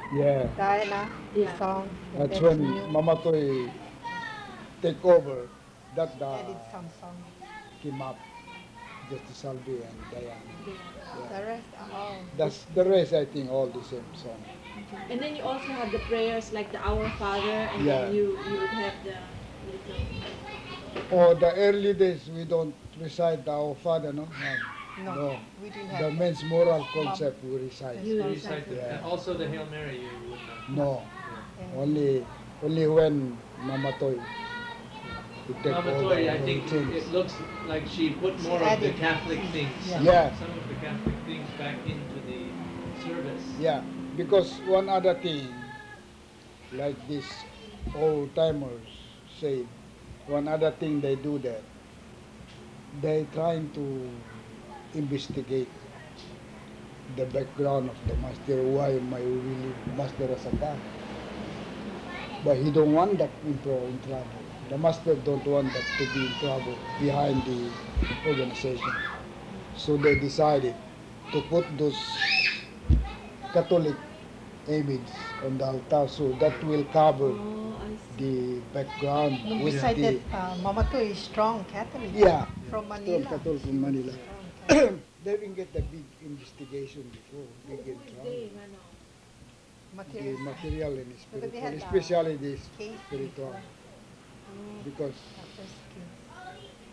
Yeah. Diana, the Yeah. song, That's that's when new. Mama Toy take over. That Edit some song. came up. Just Salvi and Diane. Yeah. The Yeah. rest are all That's the rest. I think all the same song. And then you also have the prayers like the Our Father, and then Yeah. you would have the little. Oh, the early days we don't recite our Father, no? no. No. We didn't The have that. men's moral Mom, concept we recite. that's You right. recite Recited. Yeah. And also the Hail Mary you would not. No. And Only when Mama Toy he take Mama all Toy, the I think routines. it looks like she put she more of the added. Catholic things, Yeah. Yeah. some of the Catholic things back into the service. Yeah. Because one other thing, like these old timers say, one other thing they do that they trying to investigate the background of the master. Why my really master as a God? But he don't want that in trouble. The master don't want that to be in trouble behind the organization. So they decided to put those Catholic image on the altar so that will cover Oh, I see. the background No, with Yeah. besides the that, Mama To is strong Catholic. yeah From strong Manila. Catholic She from was Manila. strong Catholic. They didn't get the big investigation before, big Who in is trouble. they, Mano? The Material. material and Because they spiritual, had especially the case spiritual, before. Oh. because The first case.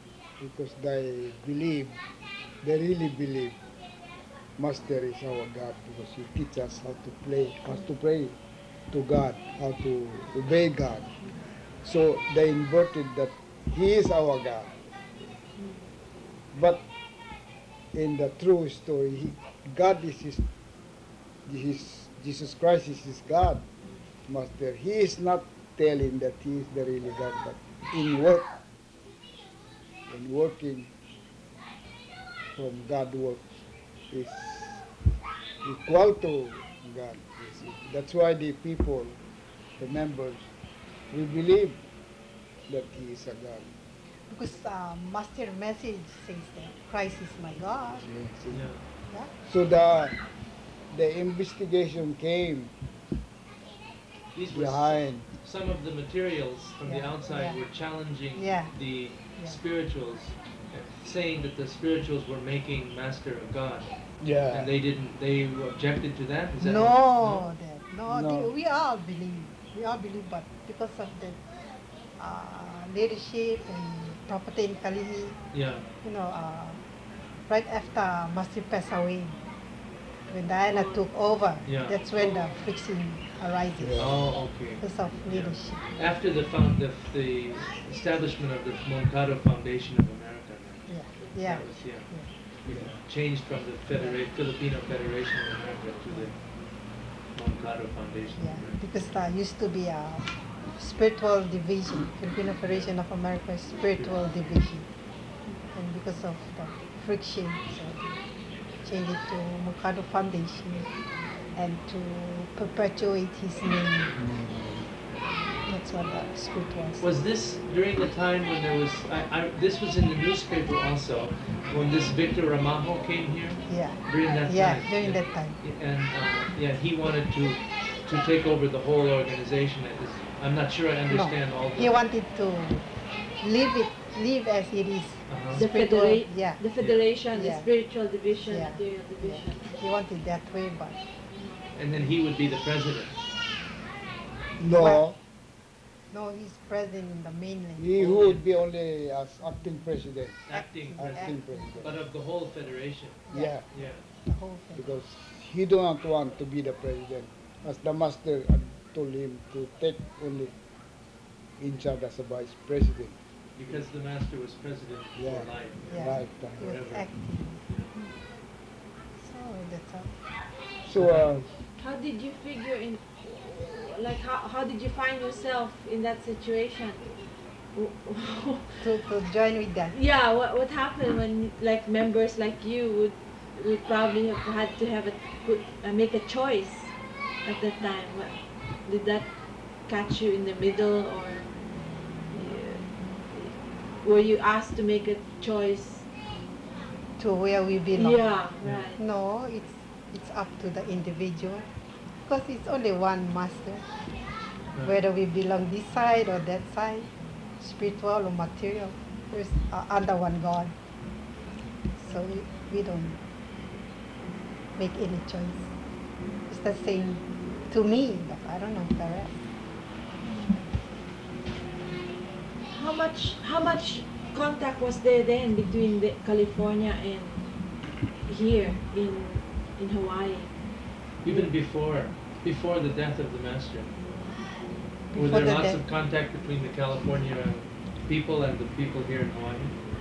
they really believe Master is our God because He teaches us how to pray to God, how to obey God. So they inverted that He is our God, but in the true story, God is Jesus Christ is His God, Master. He is not telling that He is the really God, but in working from God work is equal to God. You see. That's why the people, the members, we believe that He is a God. Because Master message says that Christ is my God. You see. Yeah. Yeah. So the investigation came These were behind. some of the materials from the Yeah. outside Yeah. were challenging Yeah. the Yeah. spirituals, saying that the spirituals were making Master a god, Yeah. and they didn't. They objected to that. Is that No, that no. No. We all believe. We all believe, but because of the leadership and Prophet Kalihi, Yeah. you know, right after Master passed away, when Diana Oh. took over, Yeah. that's when the friction arises Yeah. Oh, okay. because of Yeah. leadership. After the establishment of the Moncado Foundation of America, Yeah, then. yeah, That was, yeah. yeah. It changed from the Filipino Federation of America to the Moncado Foundation of Yeah, America. because there used to be a spiritual division, Filipino Federation of America spiritual division, and because of the friction, so they changed it to Mercado Foundation, and to perpetuate his name. That's what the spirit was. Was this during the time when there was, this was in the newspaper also, when this Victor Ramajo came here? Yeah, During that yeah, time? during that time. And, yeah, he wanted to take over the whole organization. I'm not sure I understand all the. He wanted to leave it, leave as it is. Uh-huh. The Spiritual, yeah, the federation, the Yeah. spiritual division, yeah, material yeah. division. He wanted that way, but And then he would be the president. No, no, he's president in the mainland. he would be only as acting president. Acting Acting president. president. But of the whole federation. Yeah, Yeah. The whole thing. because he do not want to be the president, as the master had told him to take only in charge as a vice president. Because the master was president Yeah. for life. Yeah, Lifetime. he was Forever. acting. So that's how. So How did you figure in, like, how did you find yourself in that situation? To join with that. Yeah, what happened when like members like you would probably have had to have make a choice at that time? What, did that catch you in the middle, or were you asked to make a choice? To where we belong. Yeah, right. No, it's up to the individual. Because it's only one master. Right. Whether we belong this side or that side, spiritual or material, there's under one God. So we don't make any choice. It's the same to me, but I don't know the rest. How much contact was there then between California and here in Hawaii? Even before the death of the master, were Before there the lots death. of contact between the California people and the people here in Hawaii?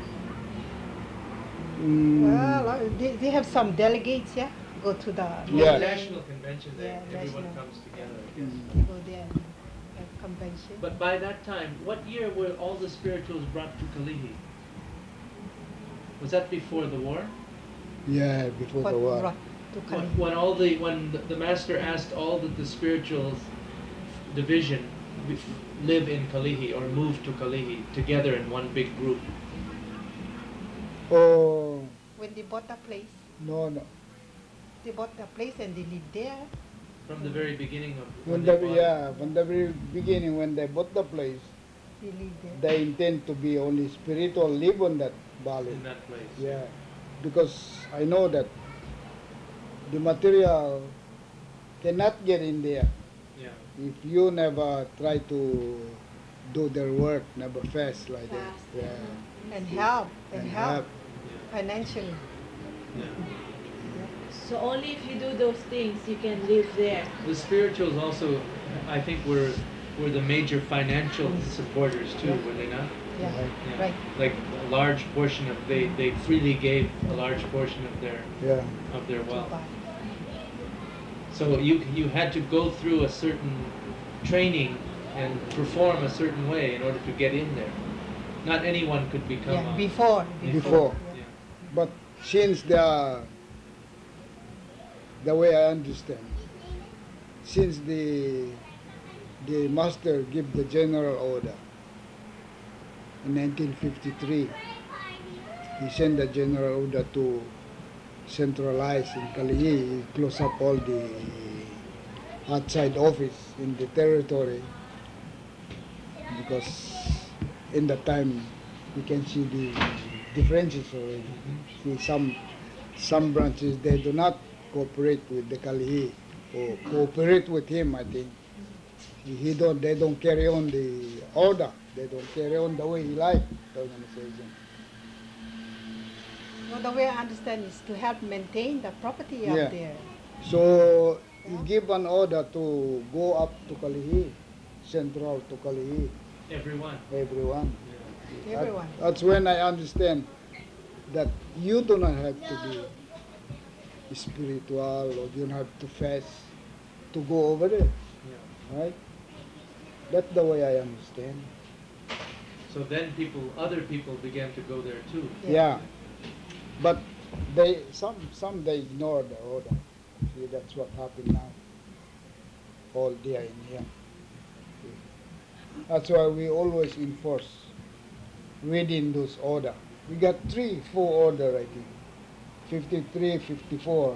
Well, they have some delegates, yeah, go to the Yeah. National convention, Yeah, everyone national. comes together, I guess. They go there and have convention. But by that time, what year were all the spirituals brought to Kalihi? Was that before the war? Yeah, before What the war. brought to Kali. When the master asked all the spirituals division live in Kalihi or move to Kalihi together in one big group. Oh, When they bought the place, no, no. they bought the place and they lived there. From the very beginning of When they the, bought yeah, from the very beginning, when they bought the place, They lived there. they intend to be only spiritual live on that it valley. in that place. Yeah, because I know that the material cannot get in there Yeah. if you never try to do their work, never fast like that. Fast. Yeah, And help. And help. help. Yeah. Financially. Yeah. So only if you do those things you can live there. The spirituals also, I think, were the major financial supporters too, were they not? Yeah. Right. Right. Like a large portion of they freely gave a large portion of their Yeah, wealth. To buy. So you had to go through a certain training and perform a certain way in order to get in there. Not anyone could become Yeah. a Before. Before. Yeah. but since the way I understand, since the master give the general order in 1953, he sent the general order to centralize in Kalihi, he close up all the outside office in the territory, because in that time you can see the differences already. See some branches they do not cooperate with the Kalihi or cooperate with him. I think they don't carry on the order. They don't carry on the way he like the organization. Well, the way I understand is to help maintain the property Yeah. up there. So he give an order to go up to Kalihi, central to Kalihi, Everyone. everyone. Yeah. Everyone. That's when I understand that you do not have to be spiritual or you don't have to fast to go over there, Yeah. right? That's the way I understand. So then other people began to go there too. Yeah. But some they ignore the order. See, that's what happened now. All there in here. That's why we always enforce reading those order. We got 4 order, I think. 53, 54.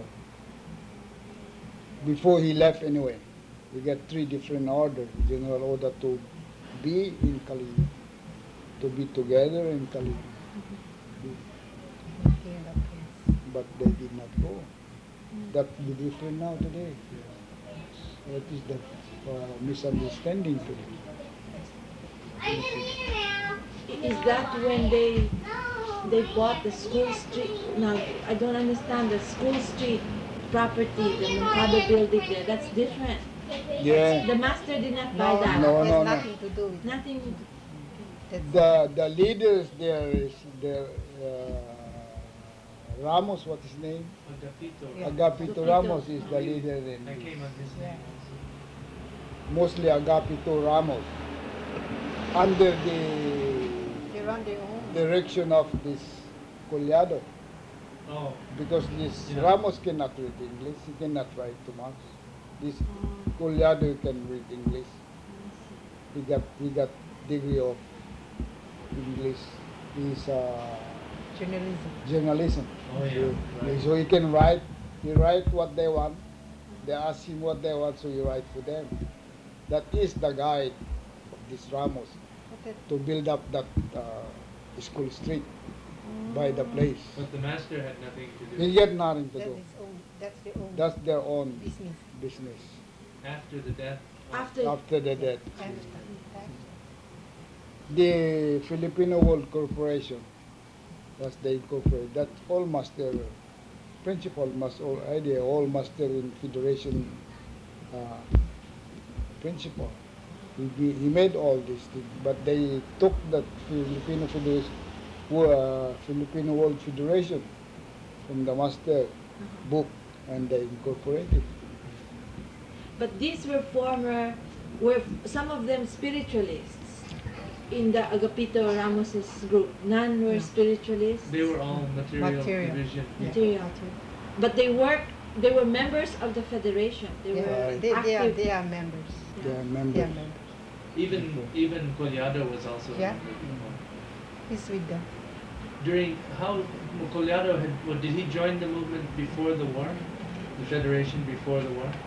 Before he left anyway. We got 3 different orders. General order to be in Kali, to be together in Kali. Maintain the place. But they did not go. That be different now today. What is the misunderstanding today? Is that when they bought the School Street? Now I don't understand the School Street property, the Mercado building there. That's different. Yeah. The master did not buy No, that. No, has no, no. nothing to do with it. Nothing. That's The leaders there is Ramos, what is his name? Agapito. Yeah. Agapito Agapito. Ramos is the leader I in came on his Yeah. name also. mostly Agapito Ramos. Under the they run their own. direction of this Collado. Oh. Because this Yeah. Ramos cannot read English, he cannot write too much. This Collado can read English. He got degree of English. He's Journalism. journalism. Oh, yeah, right. So he can write. He write what they want. They ask him what they want, so he write for them. That is the guide of this Ramos But that, to build up that school street by the place. But the master had nothing to He do. get nothing to that do. is own. That's their own That's their own business. business. After the death. After After the death, After. the Filipino World Corporation, that's the incorporate. That's all master principal, must all idea, all master in federation principal. He made all these things, but they took that Filipino Federation, Filipino World Federation from the master book and they incorporated. But these were some of them spiritualists in the Agapito Ramos's group. None were No. spiritualists. They were all material division. Yeah. Material. But they were members of the federation. They Yeah. were They active. they are members. They are They are members. members. Even Collado was also a Yeah. member before. He's with them. During how Collado did he join the movement before the war? The federation before the war?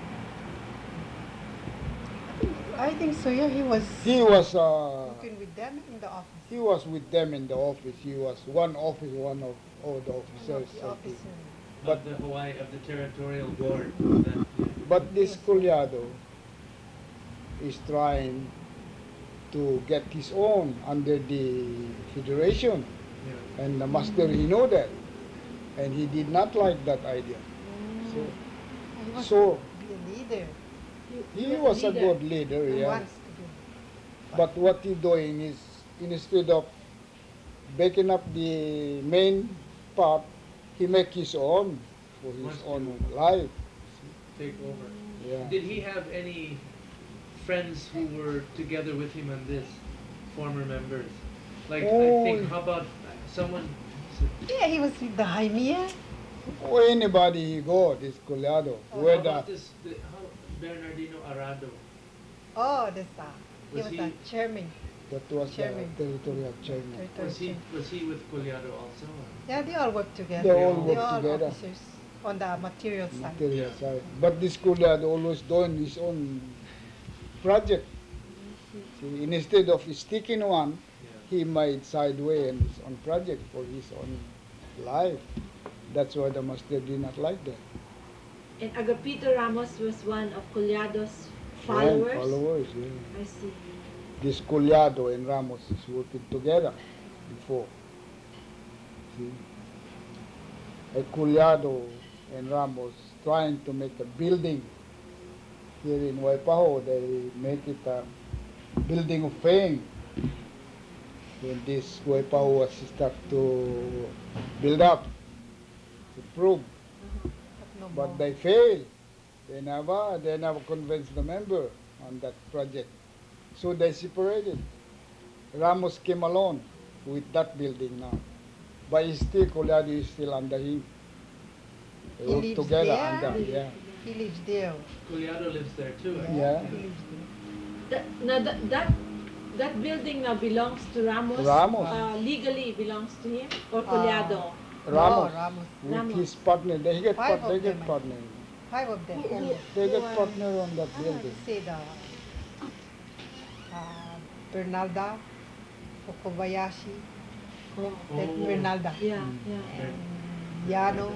I think so. Yeah, he was He was working with them in the office. he was with them in the office. He was one of all the officers. The officer. But- Of the Hawaii of the territorial board. That, But this Collado is trying to get his own under the federation, yeah. and the master he know that, and he did not like that idea. So He wants So- to be a leader. he was a good leader, He yeah. wants to be. But what he doing is instead of backing up the main part, he make his own for his Wants own to- life. Take over. Yeah. Did he have any friends who were together with him on this? Former members? Like, I Oh. think, how about someone? Yeah, he was with the Jaime. Or anybody he go, this Collado, Oh, How whether about Bernardino Arado? Oh, that's he Was was he- a chairman. that was Chairman. the territorial chairman. Was he with Collado also? Yeah, they all work together. They all They work all together. officers on the material side. Material side. But this Collado always doing his own project. See, instead of sticking one, Yeah. he made sideway and his own project for his own life. That's why the master did not like that. And Agapito Ramos was one of Collyado's followers. Followers, yeah. I see. This Collado and Ramos is working together before. See? Collado and Ramos trying to make a building here in Waipaho. They make it a building of fame. When this Waipaho was start to build up, to prove, But no but more. they failed. They never convinced the member on that project. So they separated. Ramos came alone with that building now. But still, Collado is still under him. They He work lives together there? under, yeah. He lives there. Collado lives there too. I Yeah. He lives there. That building now belongs to Ramos. Ramos. Legally belongs to him or Collado. Ramos, No, Ramos. with Ramos. his partner, they get, Five of they get them, I partner. Five of them. They Who get are- partner on that I building. say the Bernalda, Kobayashi, that Oh. Bernalda, Yeah, Mm. yeah. and Llanos,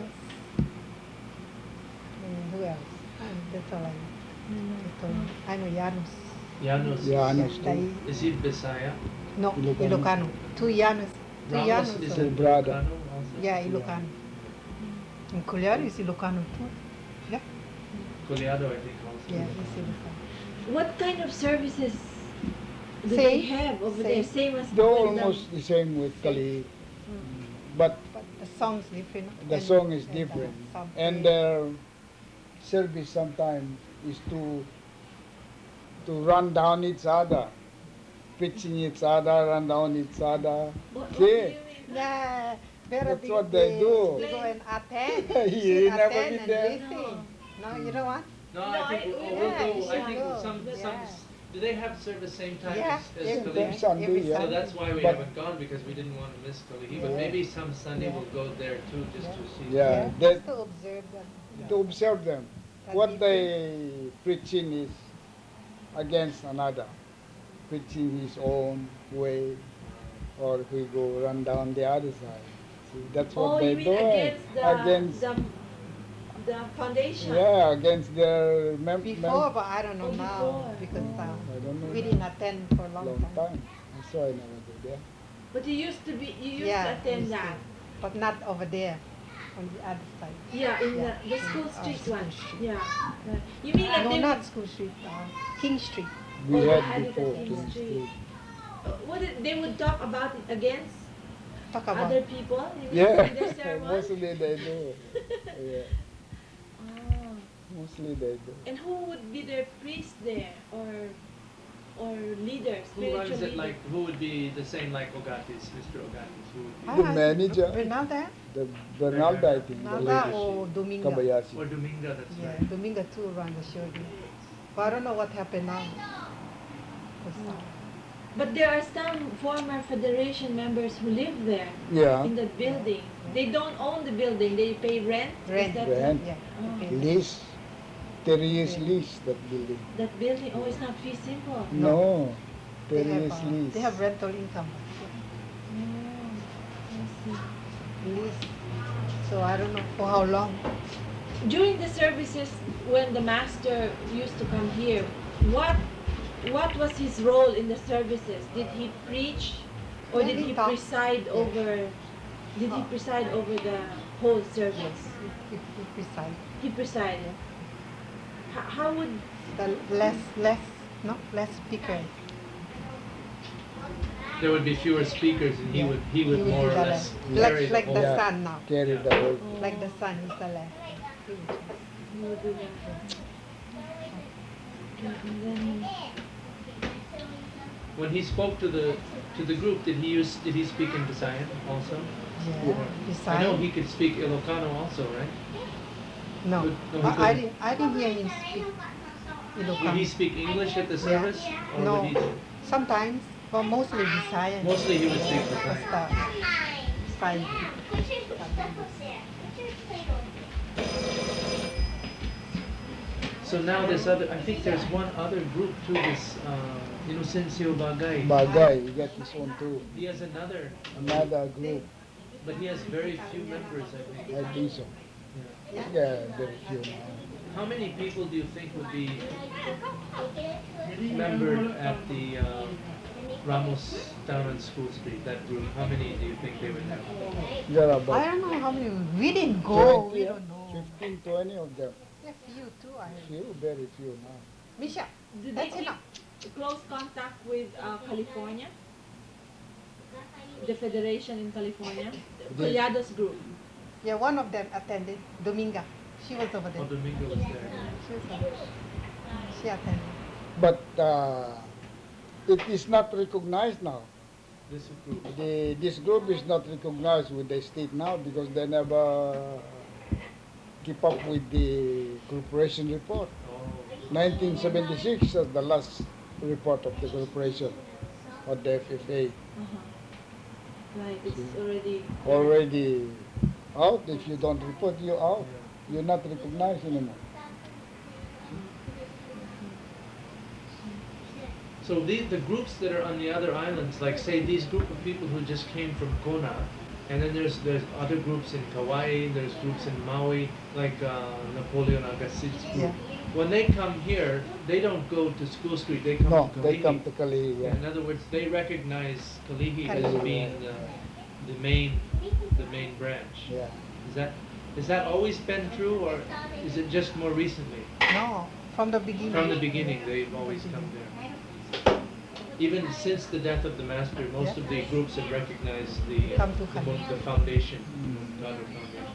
and who else? That's all I know. Mm. That's all. I know Llanos. Llanos. Llanos too. Dai- Is he Bisaya? No, Ilocano. Ilocano. Two Llanos. Two Ramos Llanos. is so- a a brother. Ilocano also? Yeah, Ilocano. And Collado is Ilocano too. Yeah, Collado, I think also. yeah, he's Ilocano. What kind of services do Same. they have over there? Same. Same as They're Maguindang? almost the same with Kali. But But the song's different. the And- song is and, different. some And play- their service sometimes is to run down each other, pitching each other, run down each other. What do See? you mean? Yeah, very That's big what they do. They go and attend. You Sit, never attend been and there? listen. No, you know what? No, No, I think I- we'll yeah, go. you I should think go. some. Yeah. Do they have service same time Yeah, as every Kali? day, Sunday, every yeah. So Sunday. that's why we But- haven't gone because we didn't want to miss Kalihi. But Yeah. maybe some Sunday Yeah. we'll go there too just Yeah. to see. Yeah. Just that- to observe them. To observe them. what they preaching is against another, preaching his own way, or he go run down the other side. See, that's what Oh, they you mean do. against Against, the foundation? yeah, against their Before, but I don't know Oh, now before. because I don't know. we didn't attend for a long, Long time. That's why I never go there. But you used to Yeah, attend used to. that. But not over there, on the other side. Yeah, in Yeah, the school in, street School one. Street. Yeah. Right. You mean like No, they not School Street, King Street. We Oh, they had had it at before King King Street. Street. they would talk about it against Talk about other people? You mean Yeah, in their sermon? mostly they do. Yeah, Oh. mostly they do. And who would be their priest there or leader, Who spiritual runs it leader? like, who would be the same like Ogatis, Mr. Ogatis? Who would Ah, The manager. Bernalda? The Bernalda, I think, the Bernalda lady. or Dominga? be? Kabayashi. Or Dominga, that's Yeah, right. Dominga too run the show there. But I don't know what happened now. 'Cause, But there are some former federation members who live there Yeah, in that building. They don't own the building, they pay rent. Rent. Is that Rent. yeah. Oh. okay. lease. 3 years Yeah. lease, that building. That building, oh, it's not fee simple. No, They 3 have, years lease. they have rental income. Oh, I see. Lease. So I don't know for how long. During the services, when the master used to come here, what was his role in the services? Did he preach, or Yeah, did he he talked. preside Yeah. over? Did he preside over the whole service? If precise. He presided. How would The less speaker. There would be fewer speakers, and he Yeah. would He more do or the less less. carry Like the the whole. Yeah. sun now. Carry Yeah. the whole. Like the sun is the less. he would do that? And then When he spoke to the group, did he speak in Visayan also? Yeah. I know Beside. he could speak Ilocano also, right? No. No, he I couldn't. didn't hear him speak Would Ilocano. he speak English at the Yeah. service, or No. would he? Sometimes, but mostly Visayan. Mostly he would speak That's Visayan. the style. So now this other, I think there's one other group too. This Inocencio Bagay. Bagay, he got his own too. He has another, Another group, but he has very few members, I think. I think so. Yeah. Yeah, very few now. How many people do you think would be membered at the Ramos Town and School Street, that group? How many do you think they would have? There are I about don't know how many. We didn't go. 20, We don't know. 15, 20 of them. Yeah, few too. Few, very few now. Misha, did that's they keep enough. close contact with California? The federation in California? Collados group. Yeah, one of them attended. Dominga. She was over Oh, there. Domingo was there. She was over there. She attended. But it is not recognized now. This group. This group is not recognized with the state now because they never keep up with the corporation report. Oh. 1976 is the last report of the corporation or the FFA. Uh-huh. Right, it's already. Already out. If you don't report, you're out. You're not recognized anymore. So the groups that are on the other islands, like say these group of people who just came from Kona, and then there's other groups in Kauai, there's groups in Maui, like Napoleon Agassiz group. Yeah. When they come here, they don't go to School Street, they come No, to Kalihi. they come to Kali. Yeah, in other words, they recognize Kalihi as Kalihi. being the main branch. Yeah. Is that always been true, or is it just more recently? No, from the beginning. From the beginning, they've always come there. Even since the death of the master, most Yeah. of the groups have recognized the Come to Kali. the foundation, Mm. Daughter Foundation.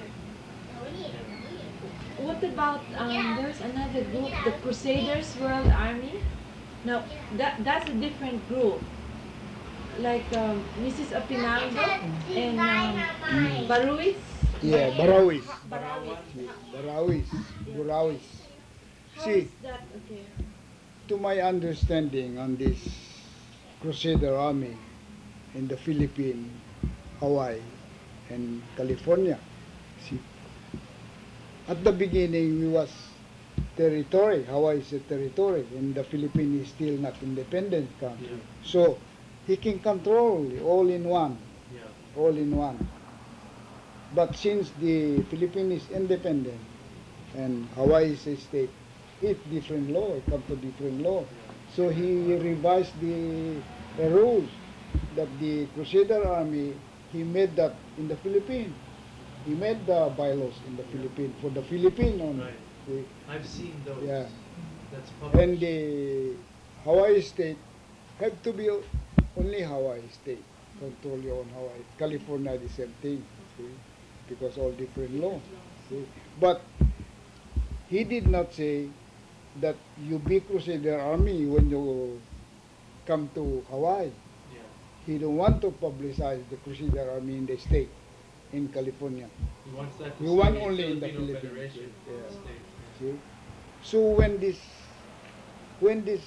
What about there's another group, the Crusaders World Army? Now that's a different group. Like Mrs. Opinaldo and Baruis. Yeah, Barawis. Barawis. Barawis. Burawis. How See, is that? Okay. to my understanding on this Crusader Army in the Philippines, Hawaii, and California, see, at the beginning we was territory. Hawaii is a territory, and the Philippines is still not independent country. Yeah. So he can control all in one, Yeah. all in one. But since the Philippines is independent and Hawaii is a state, it's different law. It comes to different law. So he revised the rules that the Crusader Army, he made that in the Philippines. He made the bylaws in the Philippines for the Philippine only. Right. See? I've seen those. Yeah. That's published. And the Hawaii state have to be only Hawaii state. Control your own Hawaii. California the same thing. See? Because all different law. See? But he did not say that you be Crusader Army when you come to Hawaii. Yeah. He don't want to publicize the Crusader Army in the state, in California. He wants that to You stay want a only in the Filipino Philippines. Federation Yeah. state. See? So when this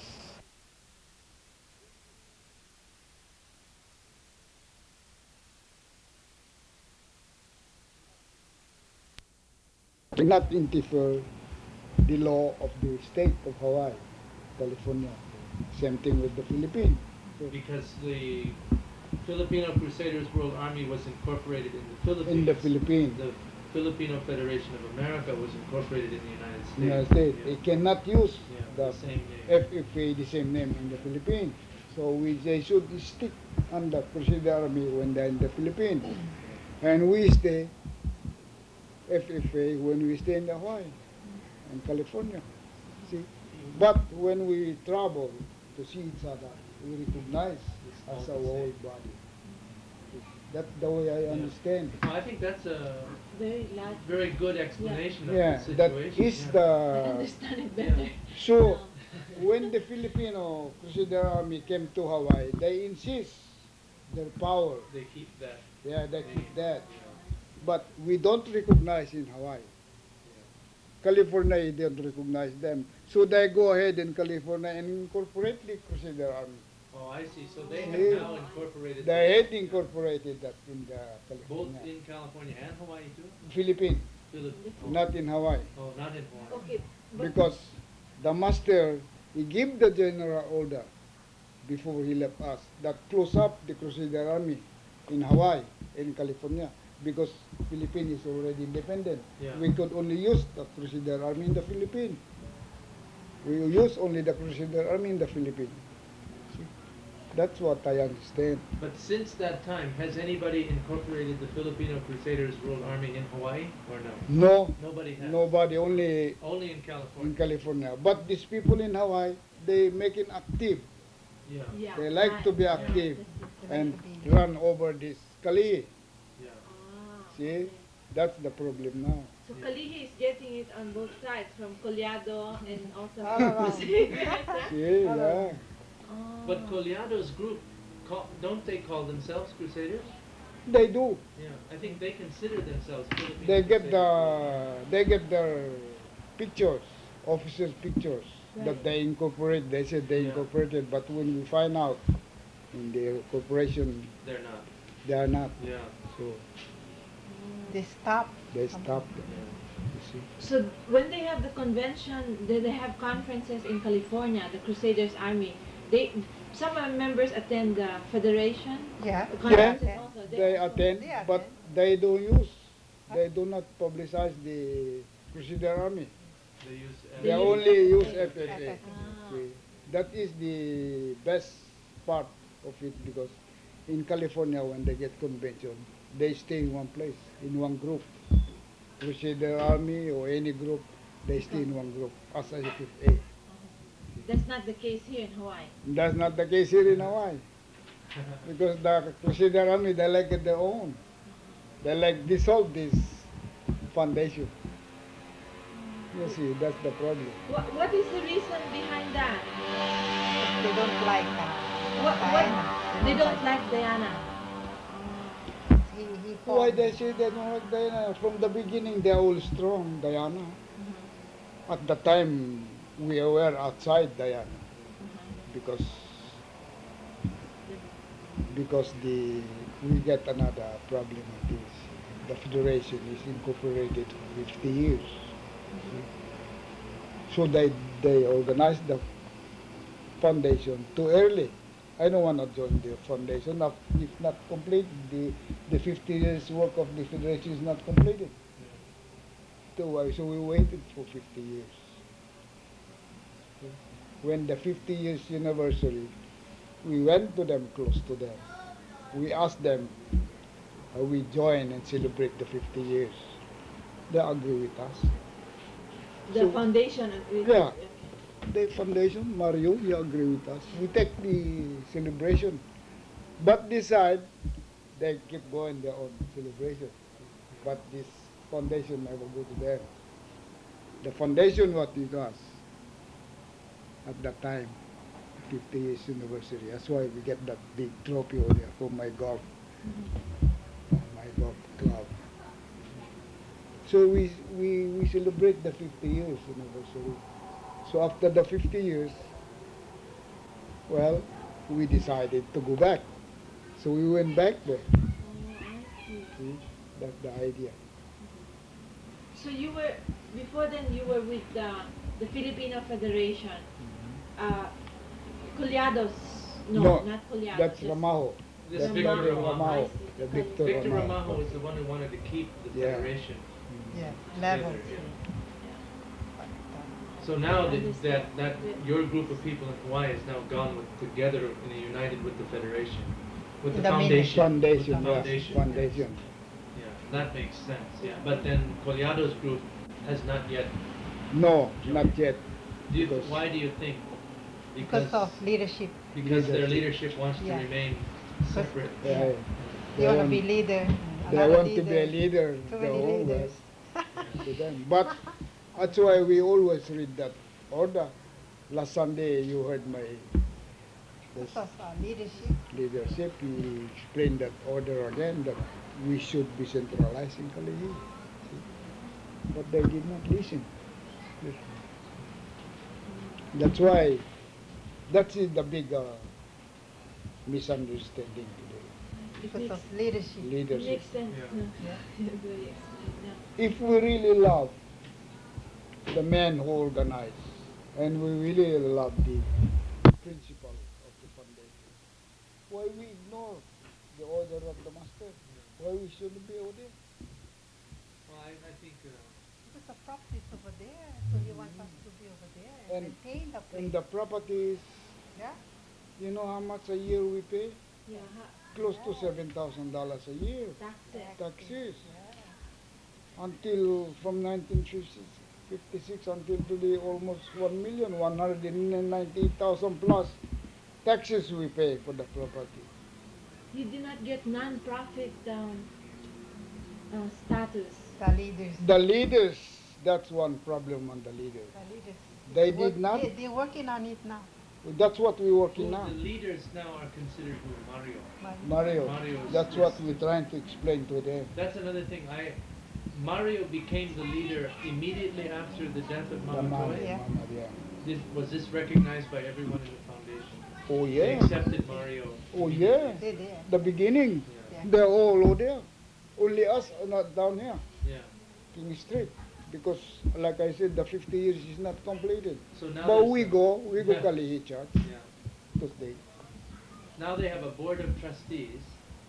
cannot interfere the law of the state of Hawaii, California. Same thing with the Philippines. So, Because the Filipino Crusaders World Army was incorporated in the Philippines. in the Philippines, The Filipino Federation of America was incorporated in the United States. United States, Yeah. they cannot use Yeah, the the same name. FFA, the same name in the Philippines. So they should stick on the Crusader Army when they're in the Philippines. And we stay FFA when we stay in the Hawaii and California. See? But when we travel to see each other, we recognize as all our the whole same. body. That's the way I Yeah. understand. Well, I think that's a Very large. very good explanation Yeah, of the that situation. is yeah. the. I understand it better. So, now. when the Filipino Crusader Army came to Hawaii, they insist their power. They keep that. Yeah, they keep name. that. Yeah. But we don't recognize in Hawaii. California, they don't recognize them. So they go ahead in California and incorporate the Crusader Army. Oh, I see. So they See? have now incorporated. They had that. incorporated that in the Both California. in California and Hawaii too. Philippines, Oh. not in Hawaii. Oh, not in Hawaii. Okay, but Because the master, he gave the general order before he left us that close up the Crusader Army in Hawaii, in California, because Philippines is already independent. Yeah. We could only use the Crusader Army in the Philippines. We use only the Crusader Army in the Philippines. See? That's what I understand. But since that time, has anybody incorporated the Filipino Crusaders World Army in Hawaii or no? No, Nobody has. nobody, only Only in California. in California. But these people in Hawaii, they make it active. Yeah. yeah. They like to be active They and like to be- run over this Kali. Yeah. See? That's the problem now. So Kalihi is getting it on both sides, from Collado and also All from around. Crusader. See? Yeah. Oh. But Collada's group, don't they call themselves Crusaders? They do. Yeah. I think they consider themselves Filipino They get Crusaders. they get their pictures, officers' pictures that Right. they incorporate. They said they Yeah. incorporated, but when we find out in the corporation, They're not. they are not. Yeah. So They stop. they stopped them. Yeah. You see? So when they have the convention, they have conferences in California, the Crusaders Army. Some members attend the federation. Yeah. The conferences Yeah. also. They also- attend, They but attend. they don't use. They do not publicize the Crusader Army. They use. They use only use FFA. FFA. Ah. See, that is the best part of it because in California when they get convention, they stay in one place, in one group. Crusader Army or any group, they stay in one group as a FFA. That's not the case here in Hawaii. That's not the case here in Hawaii because the Crusader Army, they like it their own. They like dissolve this foundation. You see, that's the problem. What is the reason behind that? They don't like Diana. They don't like Diana. He Why formed- they say they don't like Diana? From the beginning, they're all strong, Diana. At the time, we were outside Diana because we get another problem like this. The federation is incorporated for 50 years. So they organized the foundation too early. I don't want to join the foundation if not complete. The 50 years work of the federation is not completed. So we waited for 50 years. When the 50 years anniversary, we went to them, close to them. We asked them, we join and celebrate the 50 years. They agree with us. The So- foundation. Yeah. Okay. The foundation, Mario, you agree with us. We take the celebration. But this side, they keep going their own celebration. But this foundation never go to them. The foundation what it was at that time, 50 years anniversary. That's why we get that big trophy over there for my golf, my golf club. So we celebrate the 50 years anniversary. So after the 50 years, well, we decided to go back. So we went back there. Oh, I see. See? That's the idea. So you were before then. You were with the Filipino Federation. Colliados. No, not Colliados. That's just Ramajo. This That's Victor Victor Ramajo. Ramajo. I see. The Victor Victor Ramajo. Ramajo is the one who wanted to keep the Yeah. federation. Yeah, level. Together, yeah. But, So now that, Understand. that your group of people in Hawaii is now gone together and united with the federation, with the In the middle. foundation. Foundation, with the yes. foundation. Foundation. Yeah, that makes sense. Yeah, but then Colliado's group has not yet. No, not yet. Because- Why do you think? because of leadership. because their Leadership. leadership wants to Yeah. remain separate. Yeah. They want to be leader. They another want to be a leader. Too the many whole leaders. West to them. But that's why we always read that order. Last Sunday you heard my this Because leadership. leadership. He explained that order again that we should be centralized in Kalihi. See? But they did not listen. That's why that is the big misunderstanding today. Because of leadership. It Leadership. makes sense. Yeah. No? Yeah. Very explained now. If we really love the men who organize, and we really love the principle of the foundation, why we ignore the order of the master? Why we shouldn't be over there? Well, I think. Because the properties over there. So he wants us to be over there and, And- maintain the place. And the properties, Yeah. you know how much a year we pay? Yeah. Close to $7,000 a year. Taxes. Taxes. Yeah. Until from 1956 until today, almost 1,198,000 plus taxes we pay for the property. You do not get non-profit status. The leaders. The leaders, that's one problem on the leaders. The leaders. They did not. They're working on it now. That's what we're working Who now. the leaders now are considered who? Mario. Mario, Mario is- that's what we're trying to explain to them. That's another thing. Mario became the leader immediately after the death of The Mama Mama, Toy. Yeah. yeah. Was this recognized by everyone in the foundation? Oh They yeah. accepted Mario. Oh yeah. immediately. They're there. The beginning, Yeah. they're all over there. Only us are not down here, Yeah. King Street. Because, like I said, the 50 years is not completed. So now But there's we a- go Yeah. Kalihi Church, Yeah. because they, Now they have a board of trustees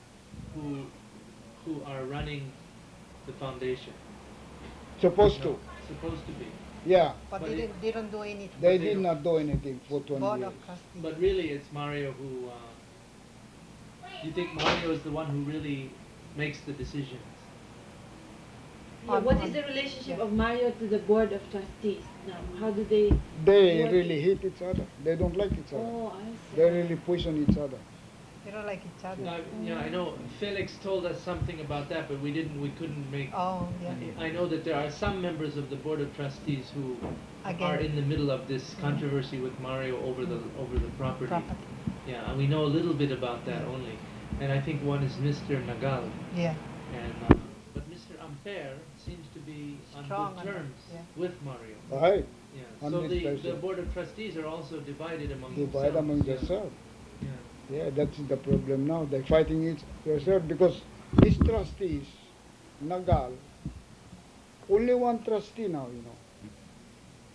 who are running the foundation. supposed to, No, supposed to be. yeah. But But they it- didn't. They don't do anything. They But they did don't- not do anything for 20 Board years. of trustees. But really, it's Mario who. You think Mario is the one who really makes the decisions? Yeah, what is the relationship of Mario to the board of trustees now? How do they? They What- really hate each other. They don't like each other. Oh, I see. They really poison each other. They don't like each other. Now, yeah, I know Felix told us something about that, but we couldn't make. Oh, yeah. I know that there are some members of the board of trustees who Again. are in the middle of this controversy with Mario over the property. Property. Yeah, and we know a little bit about that only, and I think one is Mr. Nagal, Yeah. and but Mr. Ampere seems to be on Strong good on terms that, yeah. with Mario. Right? Yeah. So the 100%. board of trustees are also divided among Divide among themselves. themselves. Yeah. Yeah, that's the problem now. They're fighting each themselves because these trustees, Nagal, only one trustee now,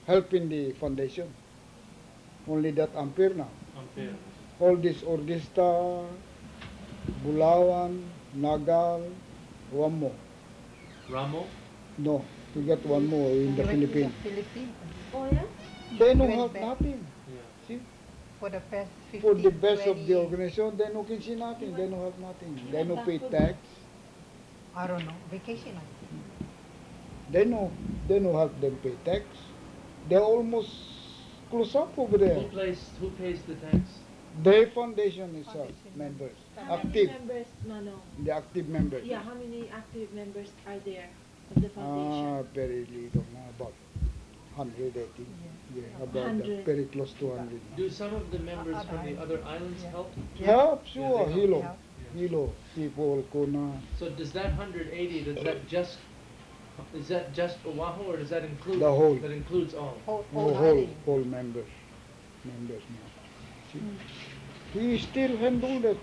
helping the foundation. Only that Ampere now. Ampere. All this Ordista, Bulawan, Nagal, one more. Ramo. No, we got one more in the Philippines. Philippines. Oh yeah? They no Went help back. nothing. Yeah. See, For the past 15, for the best of 20 the years. organization, they no can see nothing. They no help nothing. You They went no back pay for tax. I don't know. Vacation. I think. They no help them pay tax. They're almost close up over there. Who pays the tax? Their foundation itself, Foundation. members, How many active, members, Mano? the active members. Yeah, how many active members are there of the foundation? Very little now, about 180. Yeah, about that, 100. very close to 100 now. Do some of the members Other from the islands. other islands Yeah. help? Help, sure, Yeah, they help. Hilo, Help. Hilo, people, Kona. So does that 180, is that just Oahu or does that include? The whole. That includes all. Whole, Oh, whole island. whole members now. See? We still handle that.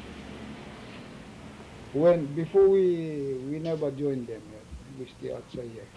Before we never joined them yet. We stay outside here.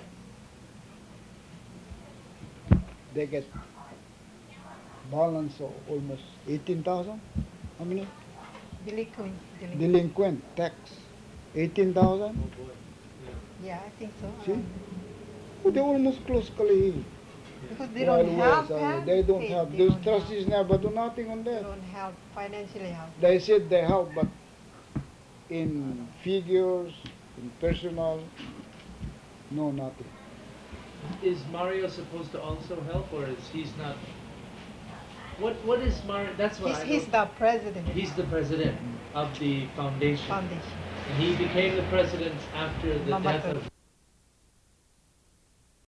They get balance of almost 18,000. How many? Delinquent. Delinquent tax. 18,000. Oh boy. Yeah, I think so. See? Oh, they almost close Kalihi. Because they While don't we have are- help. They don't They have. don't Those help. trustees never do nothing on They that. don't help financially help. They said they help, but in figures, in personal, no, nothing. Is Mario supposed to also help or is he's not? What is Mario? That's what I He's don't- the president. He's the president of the foundation. foundation. And he became the president after the Mama death Teresa. of